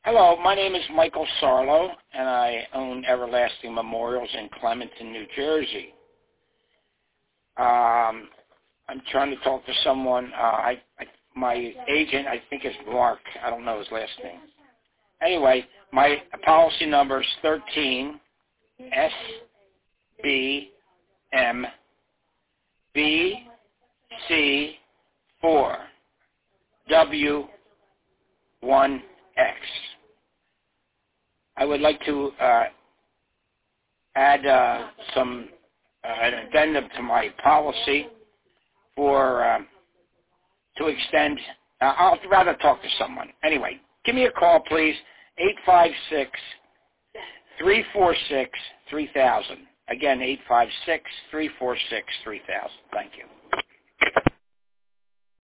Hello, my name is Michael Sarlo, and I own Everlasting Memorials in Clementon, New Jersey. I'm trying to talk to someone. My agent, I think, is Mark. I don't know his last name. Anyway, my policy number is 13 SBM BC4 W1X. I would like to add an addendum to my policy for to extend. I'll rather talk to someone. Anyway, give me a call, please. 856-346-3000. Again, 856-346-3000. Thank you.